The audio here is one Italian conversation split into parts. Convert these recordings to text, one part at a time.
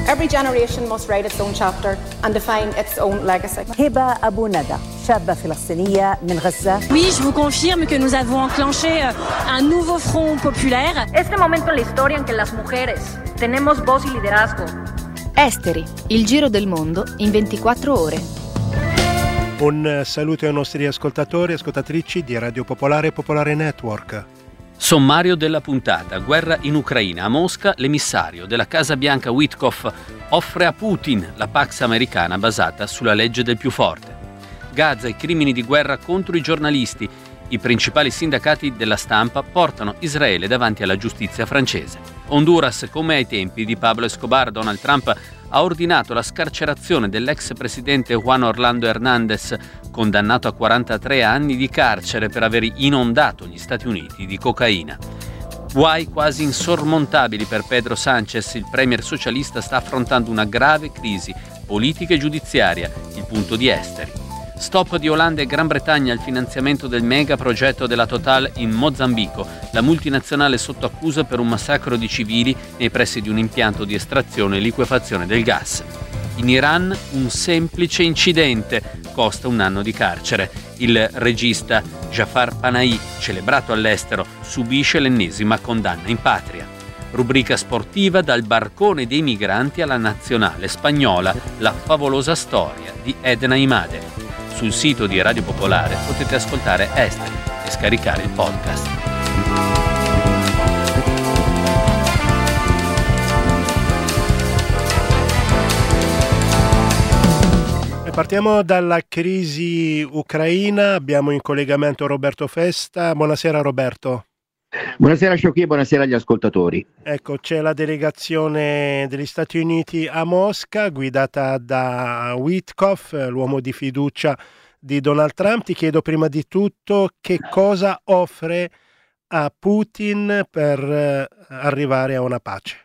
Every generation must write its own chapter and define its own legacy. هبة أبو ندى شابة فلسطينية من غزة. Oui, je vous confirme que nous avons enclenché un nouveau front populaire. Este momento en la historia en que las mujeres tenemos voz y liderazgo. Esteri, il giro del mondo in 24 ore. Un saluto ai nostri ascoltatori e ascoltatrici di Radio Popolare e Popolare Network. Sommario della puntata. Guerra in Ucraina. A Mosca l'emissario della Casa Bianca Witkoff offre a Putin la Pax americana basata sulla legge del più forte. Gaza, i crimini di guerra contro i giornalisti. I principali sindacati della stampa portano Israele davanti alla giustizia francese. Honduras, come ai tempi di Pablo Escobar, Donald Trump ha ordinato la scarcerazione dell'ex presidente Juan Orlando Hernández, condannato a 43 anni di carcere per aver inondato gli Stati Uniti di cocaina. Guai quasi insormontabili per Pedro Sánchez, il premier socialista sta affrontando una grave crisi politica e giudiziaria, il punto di Esteri. Stop di Olanda e Gran Bretagna al finanziamento del mega progetto della Total in Mozambico, la multinazionale sotto accusa per un massacro di civili nei pressi di un impianto di estrazione e liquefazione del gas. In Iran un semplice incidente costa 1 anno di carcere. Il regista Jafar Panahi, celebrato all'estero, subisce l'ennesima condanna in patria. Rubrica sportiva dal barcone dei migranti alla nazionale spagnola, la favolosa storia di Edna Imade. Sul sito di Radio Popolare potete ascoltare Esteri e scaricare il podcast. Partiamo dalla crisi ucraina, abbiamo in collegamento Roberto Festa. Buonasera Roberto. Buonasera Sciocchi e buonasera agli ascoltatori. Ecco, c'è la delegazione degli Stati Uniti a Mosca guidata da Witkoff, l'uomo di fiducia di Donald Trump. Ti chiedo prima di tutto che cosa offre a Putin per arrivare a una pace.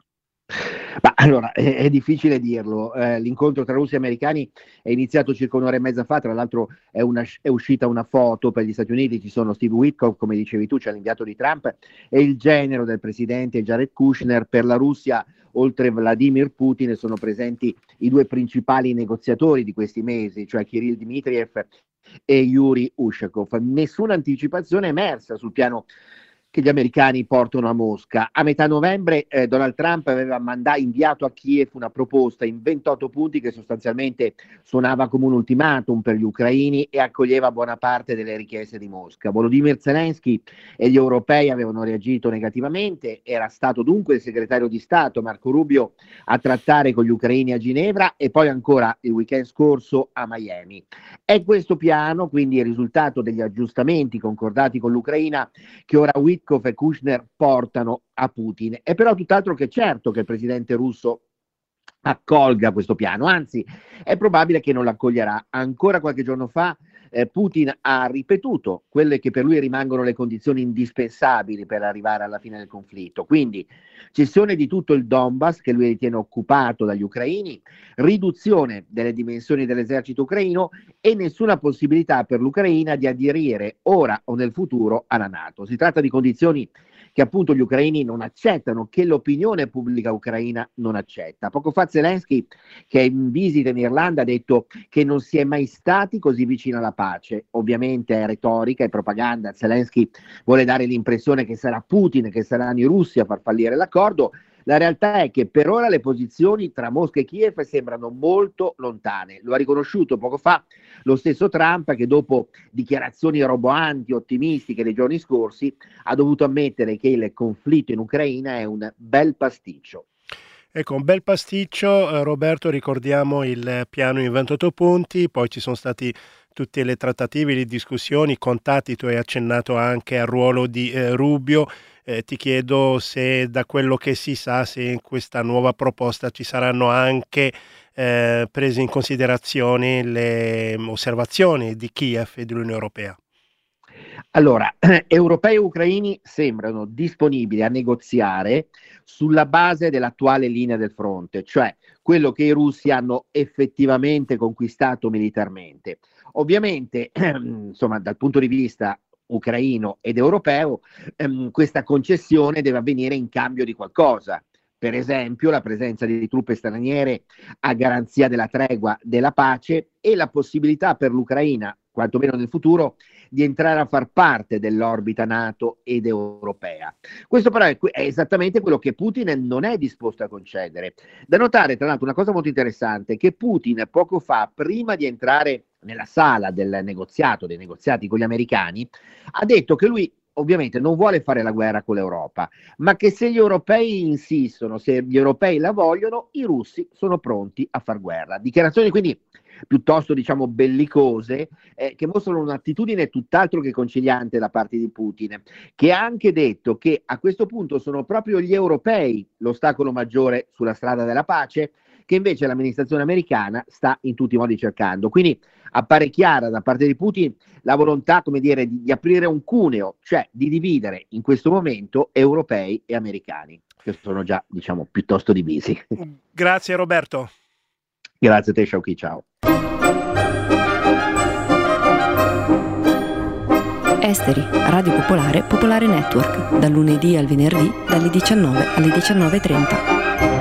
Ma allora, è difficile dirlo. L'incontro tra russi e americani è iniziato circa 1 ora e mezza fa. Tra l'altro è uscita una foto per gli Stati Uniti. Ci sono Steve Witkoff, come dicevi tu, c'è l'inviato di Trump, e il genero del presidente Jared Kushner. Per la Russia, oltre Vladimir Putin, sono presenti i 2 principali negoziatori di questi mesi, cioè Kirill Dmitriev e Yuri Ushakov. Nessuna anticipazione è emersa sul piano che gli americani portano a Mosca. A metà novembre Donald Trump aveva inviato a Kiev una proposta in 28 punti che sostanzialmente suonava come un ultimatum per gli ucraini e accoglieva buona parte delle richieste di Mosca. Volodymyr Zelensky e gli europei avevano reagito negativamente. Era stato dunque il segretario di Stato Marco Rubio a trattare con gli ucraini a Ginevra e poi ancora il weekend scorso a Miami. È questo piano quindi il risultato degli aggiustamenti concordati con l'Ucraina che ora Witkoff e Kushner portano a Putin. È però tutt'altro che certo che il presidente russo accolga questo piano, anzi è probabile che non l'accoglierà. Ancora qualche giorno fa Putin ha ripetuto quelle che per lui rimangono le condizioni indispensabili per arrivare alla fine del conflitto, quindi cessione di tutto il Donbass che lui ritiene occupato dagli ucraini, riduzione delle dimensioni dell'esercito ucraino e nessuna possibilità per l'Ucraina di aderire ora o nel futuro alla NATO. Si tratta di condizioni che appunto gli ucraini non accettano, che l'opinione pubblica ucraina non accetta. Poco fa Zelensky, che è in visita in Irlanda, ha detto che non si è mai stati così vicini alla pace. Ovviamente è retorica e propaganda. Zelensky vuole dare l'impressione che sarà Putin, che saranno i russi a far fallire l'accordo. La realtà è che per ora le posizioni tra Mosca e Kiev sembrano molto lontane. Lo ha riconosciuto poco fa lo stesso Trump, che dopo dichiarazioni roboanti, ottimistiche dei giorni scorsi, ha dovuto ammettere che il conflitto in Ucraina è un bel pasticcio. Ecco, un bel pasticcio. Roberto, ricordiamo il piano in 28 punti, poi ci sono stati tutte le trattative, le discussioni, i contatti. Tu hai accennato anche al ruolo di Rubio. Ti chiedo se da quello che si sa, se in questa nuova proposta ci saranno anche prese in considerazione le osservazioni di Kiev e dell'Unione Europea. Allora, europei e ucraini sembrano disponibili a negoziare sulla base dell'attuale linea del fronte, cioè quello che i russi hanno effettivamente conquistato militarmente. Ovviamente, insomma, dal punto di vista ucraino ed europeo, questa concessione deve avvenire in cambio di qualcosa. per esempio la presenza di truppe straniere a garanzia della tregua della pace e la possibilità per l'Ucraina, quantomeno nel futuro, di entrare a far parte dell'orbita NATO ed europea. Questo però è esattamente quello che Putin non è disposto a concedere. Da notare, tra l'altro, una cosa molto interessante, che Putin poco fa, prima di entrare nella sala dei negoziati con gli americani, ha detto che lui ovviamente non vuole fare la guerra con l'Europa, ma che se gli europei insistono, se gli europei la vogliono, i russi sono pronti a far guerra. Dichiarazioni quindi piuttosto, diciamo, bellicose, che mostrano un'attitudine tutt'altro che conciliante da parte di Putin, che ha anche detto che a questo punto sono proprio gli europei l'ostacolo maggiore sulla strada della pace, che invece l'amministrazione americana sta in tutti i modi cercando. Quindi appare chiara da parte di Putin la volontà, come dire, di aprire un cuneo, cioè di dividere in questo momento europei e americani, che sono già, diciamo, piuttosto divisi. Grazie Roberto. Grazie a te, Sciauchi, ciao. Esteri, Radio Popolare, Popolare Network, dal lunedì al venerdì, dalle 19 alle 19:30.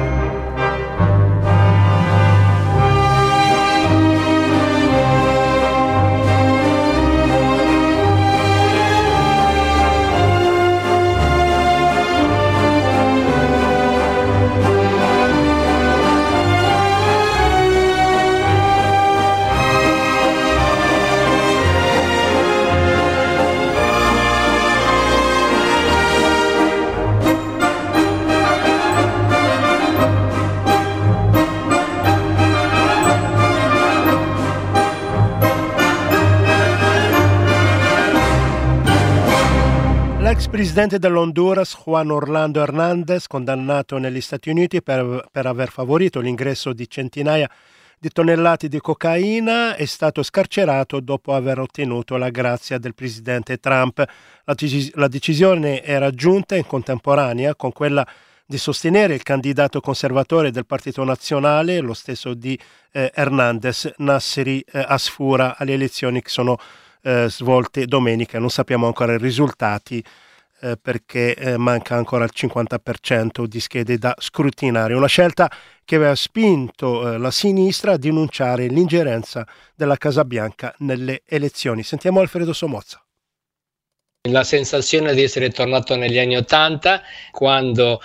L'ex presidente dell'Honduras, Juan Orlando Hernández, condannato negli Stati Uniti per aver favorito l'ingresso di centinaia di tonnellate di cocaina, è stato scarcerato dopo aver ottenuto la grazia del presidente Trump. La decisione era giunta in contemporanea con quella di sostenere il candidato conservatore del Partito Nazionale, lo stesso di Hernández, Nasseri Asfura, alle elezioni che sono svolte domenica. Non sappiamo ancora i risultati perché manca ancora il 50% di schede da scrutinare. Una scelta che aveva spinto la sinistra a denunciare l'ingerenza della Casa Bianca nelle elezioni. Sentiamo Alfredo Somozza. La sensazione di essere tornato negli anni '80, quando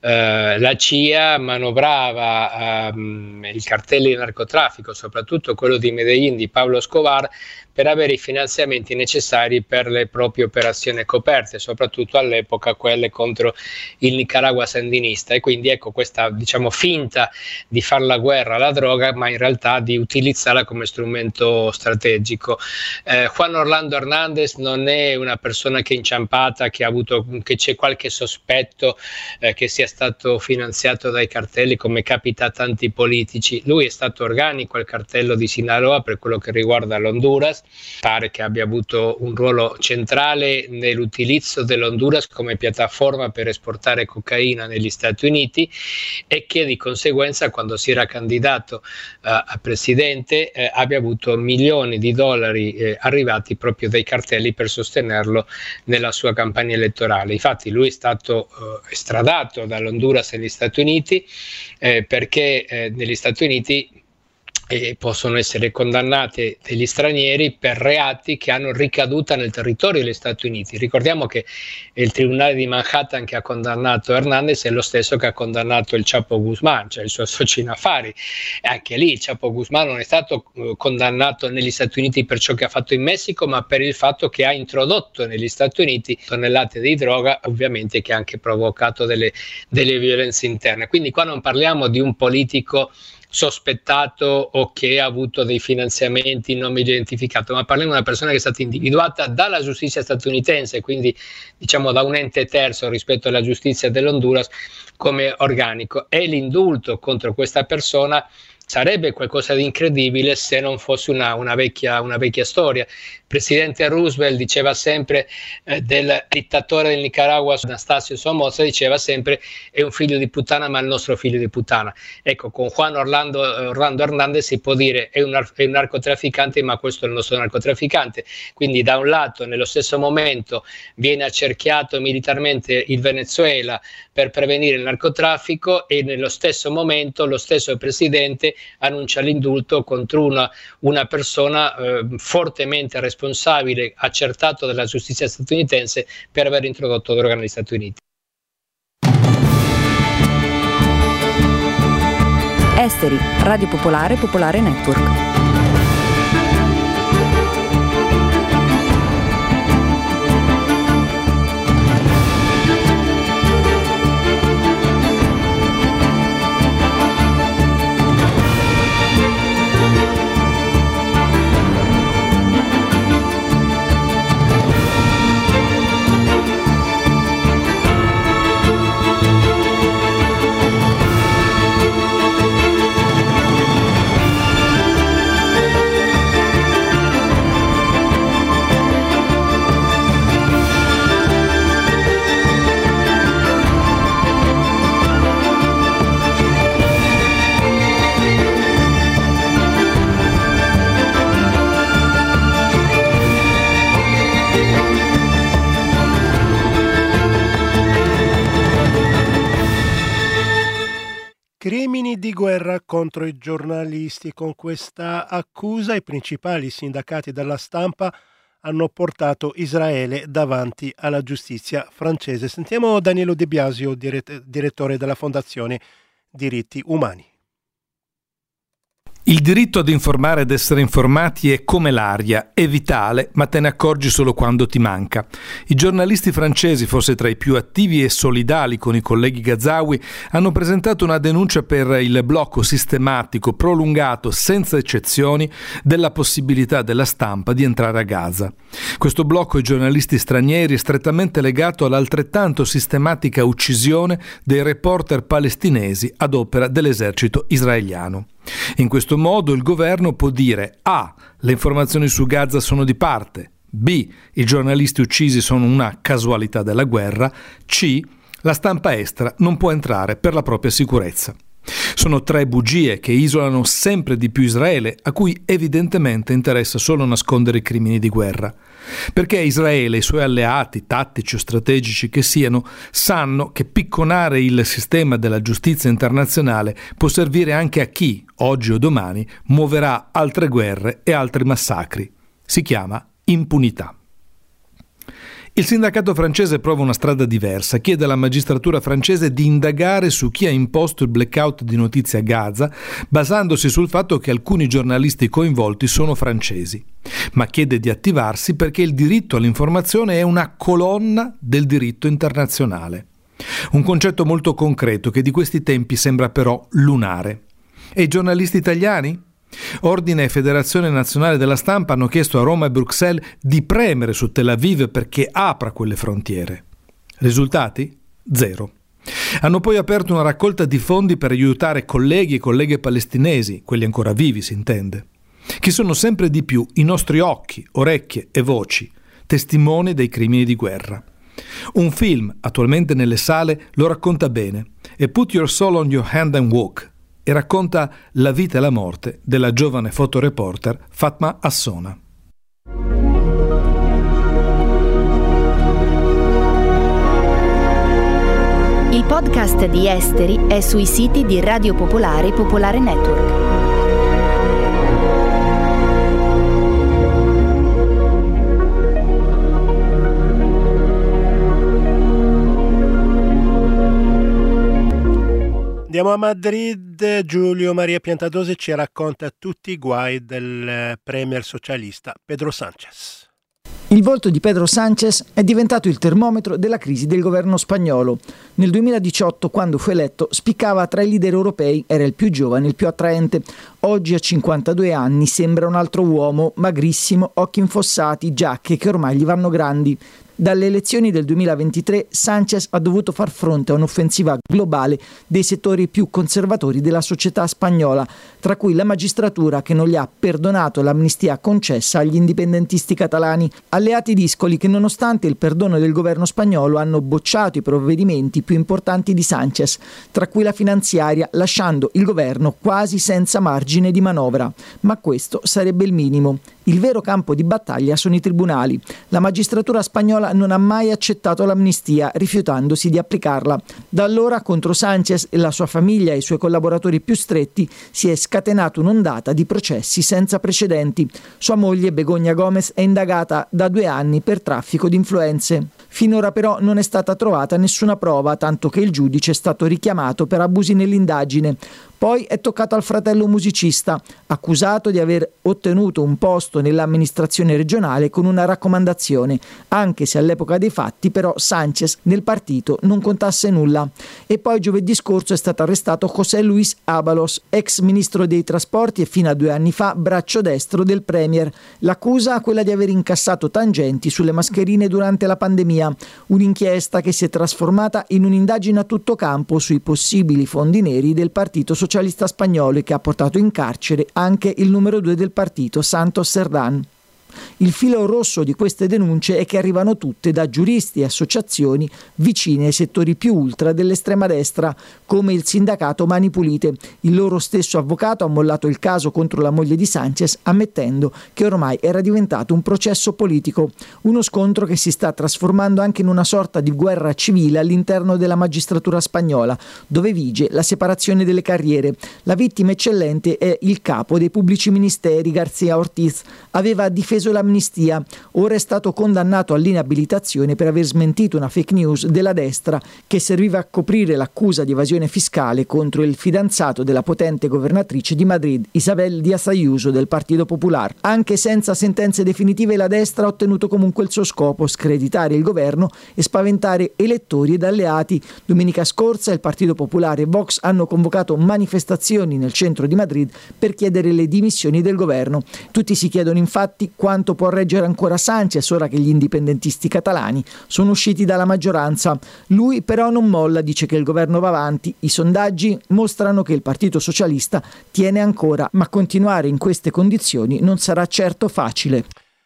la CIA manovrava i cartelli di narcotraffico, soprattutto quello di Medellin di Pablo Escobar, per avere i finanziamenti necessari per le proprie operazioni coperte, soprattutto all'epoca quelle contro il Nicaragua sandinista. E quindi ecco questa, diciamo, finta di fare la guerra alla droga, ma in realtà di utilizzarla come strumento strategico. Juan Orlando Hernández non è una persona che è inciampata, che c'è qualche sospetto che sia stato finanziato dai cartelli, come capita a tanti politici. Lui è stato organico al cartello di Sinaloa per quello che riguarda l'Honduras. Pare che abbia avuto un ruolo centrale nell'utilizzo dell'Honduras come piattaforma per esportare cocaina negli Stati Uniti, e che di conseguenza, quando si era candidato a presidente, abbia avuto milioni di dollari arrivati proprio dai cartelli per sostenerlo nella sua campagna elettorale. Infatti lui è stato estradato dall'Honduras negli Stati Uniti perché negli Stati Uniti possono essere condannati degli stranieri per reati che hanno ricaduta nel territorio degli Stati Uniti. Ricordiamo che il tribunale di Manhattan che ha condannato Hernández è lo stesso che ha condannato il Chapo Guzmán, cioè il suo socio in affari. E anche lì il Chapo Guzmán non è stato condannato negli Stati Uniti per ciò che ha fatto in Messico, ma per il fatto che ha introdotto negli Stati Uniti tonnellate di droga, ovviamente, che ha anche provocato delle violenze interne. Quindi qua non parliamo di un politico sospettato o che ha avuto dei finanziamenti non identificato, ma parliamo di una persona che è stata individuata dalla giustizia statunitense, quindi diciamo da un ente terzo rispetto alla giustizia dell'Honduras, come organico. E l'indulto contro questa persona sarebbe qualcosa di incredibile se non fosse una vecchia storia. presidente Roosevelt diceva sempre del dittatore del Nicaragua, Anastasio Somoza, diceva sempre: è un figlio di puttana, ma è il nostro figlio di puttana. Ecco, con Juan Orlando Hernandez si può dire è un narcotrafficante, ma questo è il nostro narcotrafficante. Quindi da un lato, nello stesso momento, viene accerchiato militarmente il Venezuela per prevenire il narcotraffico, e nello stesso momento lo stesso presidente annuncia l'indulto contro una persona fortemente responsabile, accertato dalla giustizia statunitense per aver introdotto droga negli Stati Uniti. Esteri, Radio Popolare, Popolare Network. Crimini di guerra contro i giornalisti. Con questa accusa i principali sindacati della stampa hanno portato Israele davanti alla giustizia francese. Sentiamo Danilo De Biasio, direttore della Fondazione Diritti Umani. Il diritto ad informare ed essere informati è come l'aria, è vitale, ma te ne accorgi solo quando ti manca. I giornalisti francesi, forse tra i più attivi e solidali con i colleghi Gazaoui, hanno presentato una denuncia per il blocco sistematico, prolungato, senza eccezioni, della possibilità della stampa di entrare a Gaza. Questo blocco ai giornalisti stranieri è strettamente legato all'altrettanto sistematica uccisione dei reporter palestinesi ad opera dell'esercito israeliano. In questo modo il governo può dire A. Le informazioni su Gaza sono di parte, B. I giornalisti uccisi sono una casualità della guerra, C. La stampa estera non può entrare per la propria sicurezza. Sono tre bugie che isolano sempre di più Israele, a cui evidentemente interessa solo nascondere i crimini di guerra. Perché Israele e i suoi alleati, tattici o strategici che siano, sanno che picconare il sistema della giustizia internazionale può servire anche a chi, oggi o domani, muoverà altre guerre e altri massacri. Si chiama impunità. Il sindacato francese prova una strada diversa, chiede alla magistratura francese di indagare su chi ha imposto il blackout di notizie a Gaza, basandosi sul fatto che alcuni giornalisti coinvolti sono francesi, ma chiede di attivarsi perché il diritto all'informazione è una colonna del diritto internazionale. Un concetto molto concreto che di questi tempi sembra però lunare. E i giornalisti italiani? Ordine e Federazione Nazionale della Stampa hanno chiesto a Roma e Bruxelles di premere su Tel Aviv perché apra quelle frontiere. Risultati? Zero. Hanno poi aperto una raccolta di fondi per aiutare colleghi e colleghe palestinesi, quelli ancora vivi si intende, che sono sempre di più i nostri occhi, orecchie e voci, testimoni dei crimini di guerra. Un film, attualmente nelle sale, lo racconta bene, è Put Your Soul on Your Hand and Walk, e racconta la vita e la morte della giovane fotoreporter Fatma Assona. Il podcast di Esteri è sui siti di Radio Popolare e Popolare Network. Andiamo a Madrid, Giulio Maria Piantadosi ci racconta tutti i guai del premier socialista Pedro Sánchez. Il volto di Pedro Sánchez è diventato il termometro della crisi del governo spagnolo. Nel 2018, quando fu eletto, spiccava tra i leader europei, era il più giovane, il più attraente. Oggi, a 52 anni, sembra un altro uomo, magrissimo, occhi infossati, giacche che ormai gli vanno grandi. Dalle elezioni del 2023 Sánchez ha dovuto far fronte a un'offensiva globale dei settori più conservatori della società spagnola, tra cui la magistratura che non gli ha perdonato l'amnistia concessa agli indipendentisti catalani, alleati discoli che nonostante il perdono del governo spagnolo hanno bocciato i provvedimenti più importanti di Sánchez, tra cui la finanziaria, lasciando il governo quasi senza margine di manovra. Ma questo sarebbe il minimo. Il vero campo di battaglia sono i tribunali. La magistratura spagnola non ha mai accettato l'amnistia, rifiutandosi di applicarla. Da allora contro Sánchez e la sua famiglia e i suoi collaboratori più stretti si è scatenata un'ondata di processi senza precedenti. Sua moglie Begoña Gómez è indagata da 2 anni per traffico di influenze. Finora però non è stata trovata nessuna prova, tanto che il giudice è stato richiamato per abusi nell'indagine. Poi è toccato al fratello musicista, accusato di aver ottenuto un posto nell'amministrazione regionale con una raccomandazione, anche se all'epoca dei fatti però Sánchez nel partito non contasse nulla. E poi giovedì scorso è stato arrestato José Luis Ábalos, ex ministro dei trasporti e fino a 2 anni fa braccio destro del premier. L'accusa è quella di aver incassato tangenti sulle mascherine durante la pandemia, un'inchiesta che si è trasformata in un'indagine a tutto campo sui possibili fondi neri del Partito Socialista Spagnolo e che ha portato in carcere anche il numero 2 del partito, Santos Cerdán. Il filo rosso di queste denunce è che arrivano tutte da giuristi e associazioni vicine ai settori più ultra dell'estrema destra, come il sindacato Mani Pulite. Il loro stesso avvocato ha mollato il caso contro la moglie di Sánchez, ammettendo che ormai era diventato un processo politico, uno scontro che si sta trasformando anche in una sorta di guerra civile all'interno della magistratura spagnola, dove vige la separazione delle carriere. La vittima eccellente è il capo dei pubblici ministeri, García Ortiz. Aveva difeso l'amnistia, ora è stato condannato all'inabilitazione per aver smentito una fake news della destra che serviva a coprire l'accusa di evasione fiscale contro il fidanzato della potente governatrice di Madrid, Isabel Díaz Ayuso del Partito Popular. Anche senza sentenze definitive la destra ha ottenuto comunque il suo scopo, screditare il governo e spaventare elettori ed alleati. Domenica scorsa il Partito Popolare e Vox hanno convocato manifestazioni nel centro di Madrid per chiedere le dimissioni del governo. Tutti si chiedono infatti quanto può reggere ancora Sánchez ora che gli indipendentisti catalani sono usciti dalla maggioranza. Lui però non molla, dice che il governo va avanti. I sondaggi mostrano che il Partito Socialista tiene ancora, ma continuare in queste condizioni non sarà certo facile.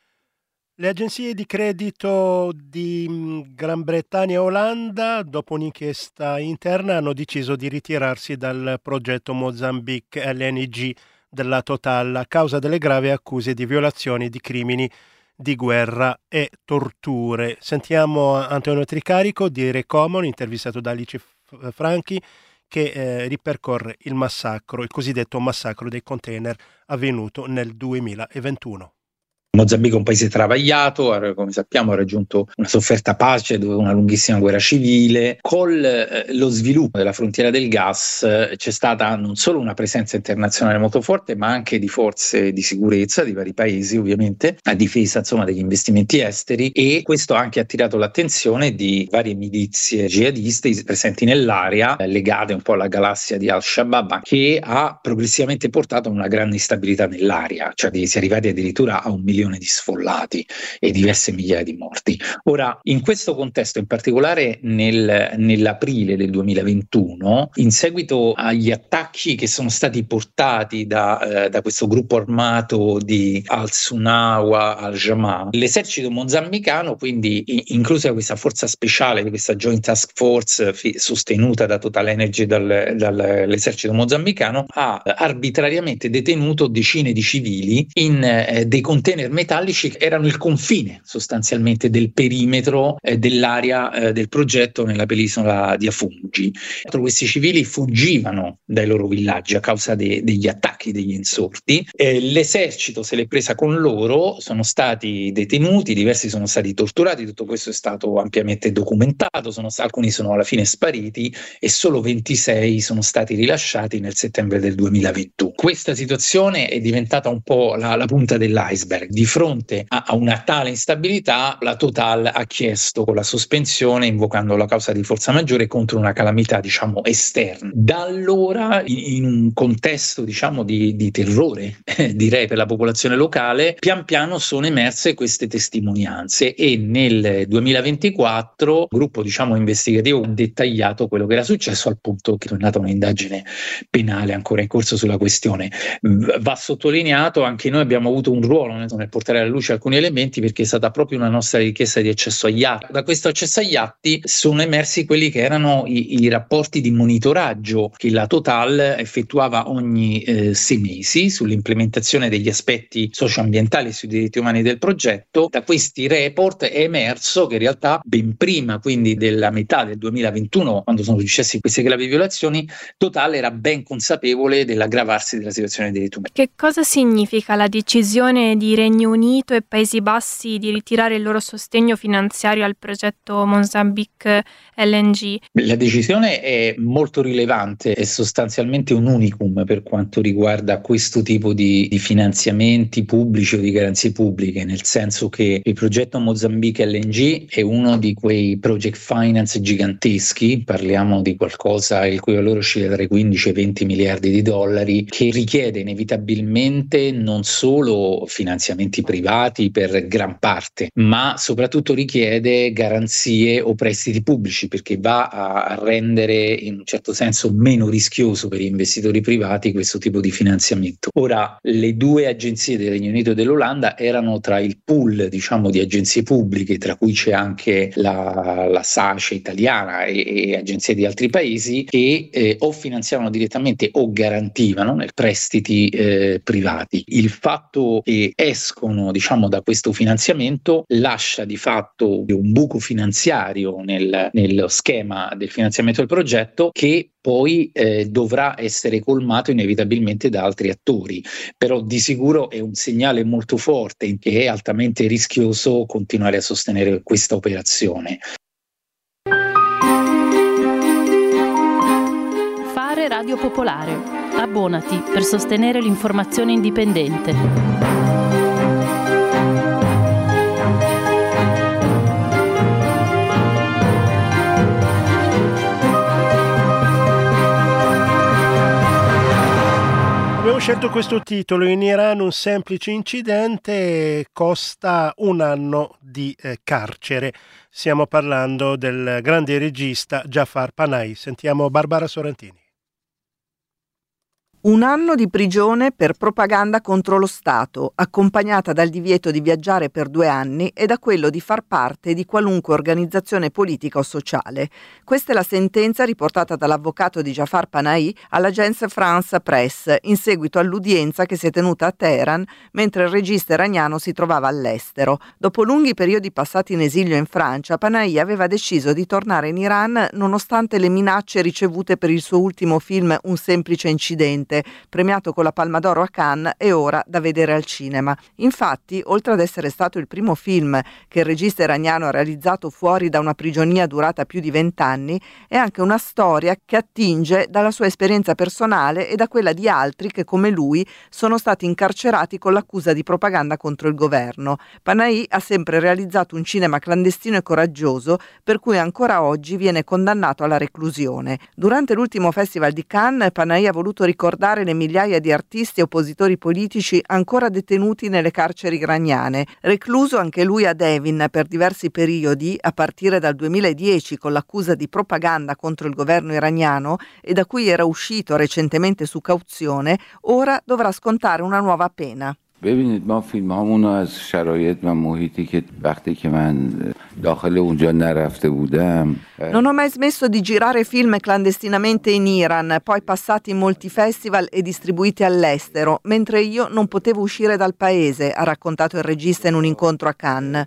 Le agenzie di credito di Gran Bretagna e Olanda, dopo un'inchiesta interna, hanno deciso di ritirarsi dal progetto Mozambique LNG della Total a causa delle gravi accuse di violazioni di crimini di guerra e torture. Sentiamo Antonio Tricarico di Recommon, intervistato da Alice Franchi, che ripercorre il cosiddetto massacro dei container avvenuto nel 2021. Mozambico è un paese travagliato, come sappiamo ha raggiunto una sofferta pace dopo una lunghissima guerra civile. Con lo sviluppo della frontiera del gas c'è stata non solo una presenza internazionale molto forte, ma anche di forze di sicurezza di vari paesi, ovviamente, a difesa degli investimenti esteri, e questo ha anche attirato l'attenzione di varie milizie jihadiste presenti nell'area, legate un po' alla galassia di Al-Shabaab, che ha progressivamente portato a una grande instabilità nell'area, cioè si è arrivati addirittura a 1 milione di sfollati e diverse migliaia di morti. Ora, in questo contesto, in particolare nell'aprile del 2021, in seguito agli attacchi che sono stati portati da questo gruppo armato di Al-Sunawa, Al-Jamaa, l'esercito mozambicano, quindi inclusa questa forza speciale, questa Joint Task Force sostenuta da Total Energy dall'esercito mozambicano, ha arbitrariamente detenuto decine di civili in dei container metallici che erano il confine sostanzialmente del perimetro dell'area del progetto nella penisola di Afungi. Questi civili fuggivano dai loro villaggi a causa degli attacchi degli insorti. L'esercito se l'è presa con loro, sono stati detenuti, diversi sono stati torturati, tutto questo è stato ampiamente documentato, alcuni sono alla fine spariti e solo 26 sono stati rilasciati nel settembre del 2021. Questa situazione è diventata un po' la punta dell'iceberg di di fronte a una tale instabilità, la Total ha chiesto con la sospensione, invocando la causa di forza maggiore contro una calamità, diciamo, esterna. Da allora, in un contesto, diciamo, di terrore, direi, per la popolazione locale, pian piano sono emerse queste testimonianze e nel 2024 un gruppo, diciamo, investigativo ha dettagliato quello che era successo, al punto che è nata un'indagine penale ancora in corso sulla questione. Va sottolineato, anche noi abbiamo avuto un ruolo nel portare alla luce alcuni elementi, perché è stata proprio una nostra richiesta di accesso agli atti. Da questo accesso agli atti sono emersi quelli che erano i rapporti di monitoraggio che la Total effettuava ogni 6 mesi sull'implementazione degli aspetti socioambientali e sui diritti umani del progetto. Da questi report è emerso che in realtà ben prima, quindi della metà del 2021, quando sono successe queste gravi violazioni, Total era ben consapevole dell'aggravarsi della situazione dei diritti umani. Che cosa significa la decisione di Regno Unito e Paesi Bassi di ritirare il loro sostegno finanziario al progetto Mozambique LNG? La decisione è molto rilevante, è sostanzialmente un unicum per quanto riguarda questo tipo di finanziamenti pubblici o di garanzie pubbliche, nel senso che il progetto Mozambique LNG è uno di quei project finance giganteschi, parliamo di qualcosa il cui valore oscilla tra i 15 e i 20 miliardi di dollari, che richiede inevitabilmente non solo finanziamenti privati per gran parte, ma soprattutto richiede garanzie o prestiti pubblici, perché va a rendere in un certo senso meno rischioso per gli investitori privati questo tipo di finanziamento. Ora, le due agenzie del Regno Unito e dell'Olanda erano tra il pool, diciamo, di agenzie pubbliche, tra cui c'è anche la SACE italiana e agenzie di altri paesi, che o finanziavano direttamente o garantivano nel prestiti privati. Il fatto che escono, diciamo, da questo finanziamento lascia di fatto un buco finanziario nello schema del finanziamento del progetto, che poi dovrà essere colmato inevitabilmente da altri attori, però di sicuro è un segnale molto forte che è altamente rischioso continuare a sostenere questa operazione. Fare Radio Popolare. Abbonati per sostenere l'informazione indipendente. Abbiamo scelto questo titolo: in Iran un semplice incidente costa 1 anno di carcere. Stiamo parlando del grande regista Jafar Panahi. Sentiamo Barbara Sorrentini. 1 anno di prigione per propaganda contro lo Stato, accompagnata dal divieto di viaggiare per 2 anni e da quello di far parte di qualunque organizzazione politica o sociale. Questa è la sentenza riportata dall'avvocato di Jafar Panahi all'agence France Presse in seguito all'udienza che si è tenuta a Teheran mentre il regista iraniano si trovava all'estero. Dopo lunghi periodi passati in esilio in Francia, Panahi aveva deciso di tornare in Iran nonostante le minacce ricevute per il suo ultimo film Un semplice incidente, premiato con la Palma d'Oro a Cannes e ora da vedere al cinema. Infatti, oltre ad essere stato il primo film che il regista iraniano ha realizzato fuori da una prigionia durata più di 20 anni, è anche una storia che attinge dalla sua esperienza personale e da quella di altri che, come lui, sono stati incarcerati con l'accusa di propaganda contro il governo. Panahi ha sempre realizzato un cinema clandestino e coraggioso, per cui ancora oggi viene condannato alla reclusione. Durante l'ultimo Festival di Cannes, Panahi ha voluto ricordare le migliaia di artisti e oppositori politici ancora detenuti nelle carceri iraniane. Recluso anche lui a Evin per diversi periodi, a partire dal 2010 con l'accusa di propaganda contro il governo iraniano e da cui era uscito recentemente su cauzione, ora dovrà scontare una nuova pena. ببینید ما فیلم هامون رو از شرایط و محیطی که وقتی که من داخل اونجا نرفته بودم. Non ho mai smesso di girare film clandestinamente in Iran, poi passati in molti festival e distribuiti all'estero, mentre io non potevo uscire dal paese, ha raccontato il regista in un incontro a Cannes.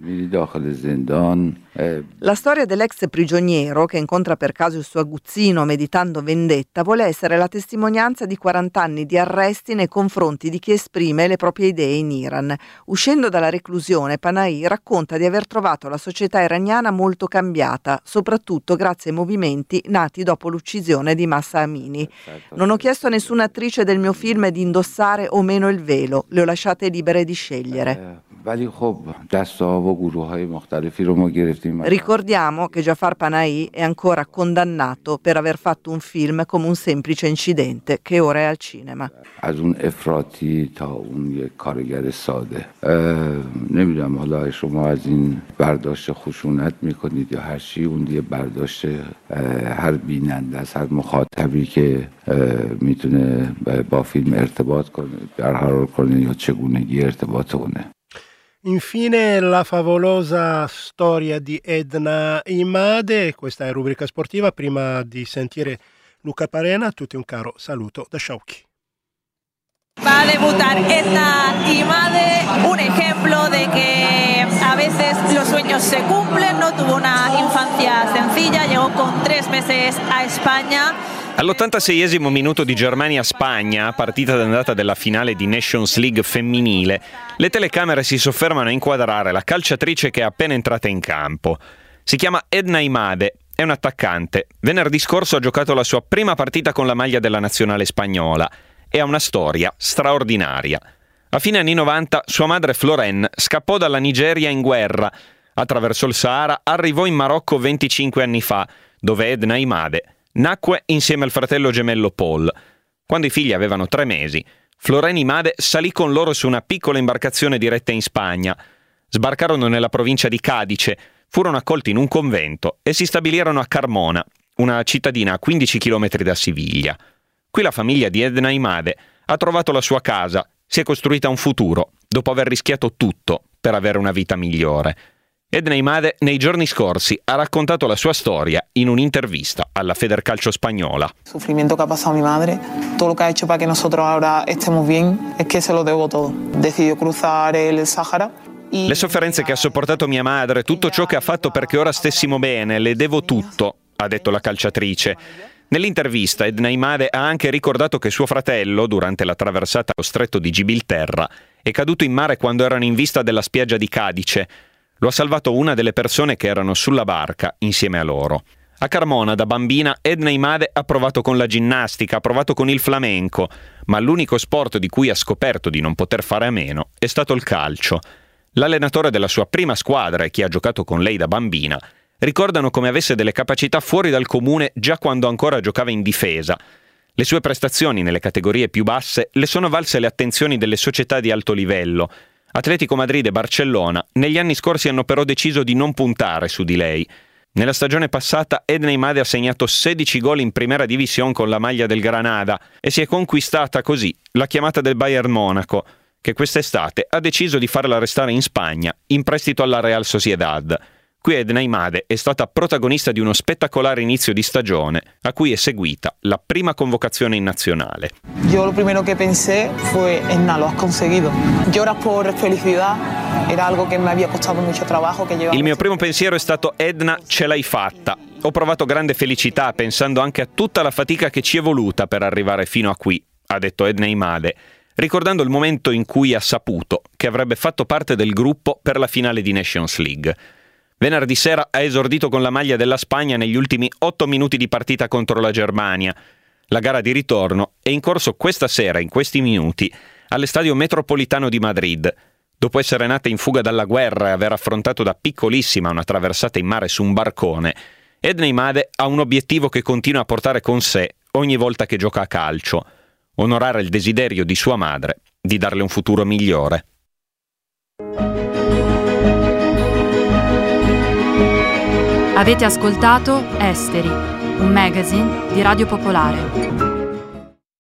La storia dell'ex prigioniero, che incontra per caso il suo aguzzino meditando vendetta, vuole essere la testimonianza di 40 anni di arresti nei confronti di chi esprime le proprie idee in Iran. Uscendo dalla reclusione, Panahi racconta di aver trovato la società iraniana molto cambiata, soprattutto grazie ai movimenti nati dopo l'uccisione di Mahsa Amini. Non ho chiesto a nessuna attrice del mio film di indossare o meno il velo, le ho lasciate libere di scegliere. Ricordiamo che Jafar Panahi è ancora condannato per aver fatto un film come un semplice incidente che ora è al cinema. از اون افراطی تا اون یک کارگر ساده نمیدونم حالا شما از این برداشت خشونت میکنید یا هر چی، اون دیگه برداشت هر بیننده از هر مخاطبی که میتونه با فیلم ارتباط کنه برقرار کنه یا چگونگی ارتباط اونه. Infine la favolosa storia di Edna Imade, questa è rubrica sportiva. Prima di sentire Luca Parena, a tutti un caro saluto da Shauki. Va a debutar Edna Imade, un ejemplo de que a veces los sueños se cumplen. No tuvo una infancia sencilla, llegó con 3 meses a España. All'86esimo minuto di Germania-Spagna, partita d'andata della finale di Nations League femminile, le telecamere si soffermano a inquadrare la calciatrice che è appena entrata in campo. Si chiama Edna Imade, è un attaccante. Venerdì scorso ha giocato la sua prima partita con la maglia della nazionale spagnola e ha una storia straordinaria. A fine anni 90 sua madre Floren scappò dalla Nigeria in guerra, attraversò il Sahara, arrivò in Marocco 25 anni fa, dove Edna Imade nacque insieme al fratello gemello Paul. Quando i figli avevano 3 mesi, Floren Imade salì con loro su una piccola imbarcazione diretta in Spagna. Sbarcarono nella provincia di Cadice, furono accolti in un convento e si stabilirono a Carmona, una cittadina a 15 km da Siviglia. Qui la famiglia di Edna Imade ha trovato la sua casa, si è costruita un futuro, dopo aver rischiato tutto per avere una vita migliore. Edna Imade nei giorni scorsi ha raccontato la sua storia in un'intervista alla Federcalcio spagnola. El sufrimiento que ha pasado mi madre, todo lo que ha hecho para que nosotros ahora estemos bien, es que se lo debo todo. Decidió cruzar el Sahara. Le sofferenze che ha sopportato mia madre, tutto ciò che ha fatto perché ora stessimo bene, le devo tutto, ha detto la calciatrice. Nell'intervista Edna Imade ha anche ricordato che suo fratello, durante la traversata allo stretto di Gibilterra, è caduto in mare quando erano in vista della spiaggia di Cadice. Lo ha salvato una delle persone che erano sulla barca insieme a loro. A Carmona, da bambina, Edna Imade ha provato con la ginnastica, ha provato con il flamenco, ma l'unico sport di cui ha scoperto di non poter fare a meno è stato il calcio. L'allenatore della sua prima squadra e chi ha giocato con lei da bambina ricordano come avesse delle capacità fuori dal comune già quando ancora giocava in difesa. Le sue prestazioni nelle categorie più basse le sono valse le attenzioni delle società di alto livello. Atletico Madrid e Barcellona negli anni scorsi hanno però deciso di non puntare su di lei. Nella stagione passata Edna Imade ha segnato 16 gol in Primera División con la maglia del Granada e si è conquistata così la chiamata del Bayern Monaco, che quest'estate ha deciso di farla restare in Spagna in prestito alla Real Sociedad. Qui Edna Imade è stata protagonista di uno spettacolare inizio di stagione a cui è seguita la prima convocazione in nazionale. Yo lo primero que pensé fue, Edna, lo has conseguido. Lloras por felicidad, era algo que me había costado mucho trabajo. Il mio primo pensiero è stato: Edna, ce l'hai fatta. Ho provato grande felicità pensando anche a tutta la fatica che ci è voluta per arrivare fino a qui, ha detto Edna Imade, ricordando il momento in cui ha saputo che avrebbe fatto parte del gruppo per la finale di Nations League. Venerdì sera ha esordito con la maglia della Spagna negli ultimi 8 minuti di partita contro la Germania. La gara di ritorno è in corso questa sera, in questi minuti, all'Estadio Metropolitano di Madrid. Dopo essere nata in fuga dalla guerra e aver affrontato da piccolissima una traversata in mare su un barcone, Edna Imade ha un obiettivo che continua a portare con sé ogni volta che gioca a calcio: onorare il desiderio di sua madre di darle un futuro migliore. Avete ascoltato Esteri, un magazine di Radio Popolare.